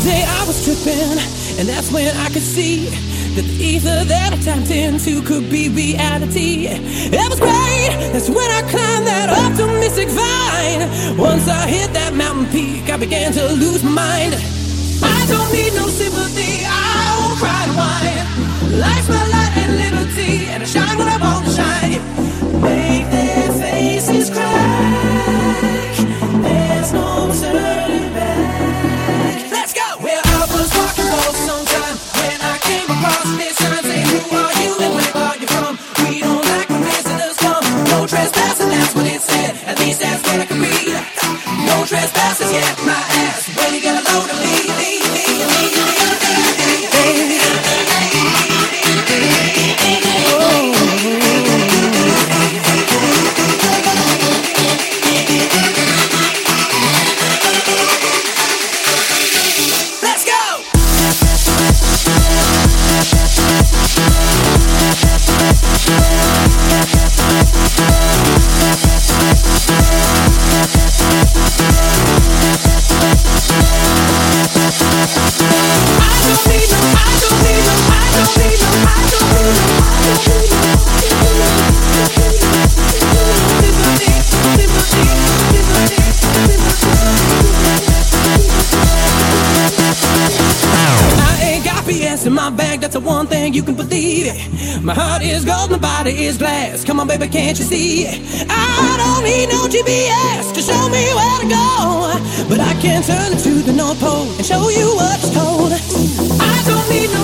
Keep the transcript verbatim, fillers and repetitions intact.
day I was tripping, and that's when I could see that the ether that I tapped into could be reality. It was great, that's when I climbed that optimistic vine. Once I hit that mountain peak, I began to lose my mind. I don't need no sympathy, I won't cry and whine. Life's my light and liberty, and I shine when I want to shine. Make their faces crack, there's no turning back. Let's go! Well, I was walking for some time when I came across this sign saying, who are you and where are you from? We don't like when visitors come. No trespassing, that's what it said. At least that's what I can read. No trespassers, yeah, my ass. When you get a load of me, me, me, me, me, me, me. In my bag, that's the one thing you can believe. My heart is gold, my body is glass. Come on, baby, can't you see? I don't need no G P S to show me where to go, but I can turn it to the North Pole and show you what it's told. I don't need no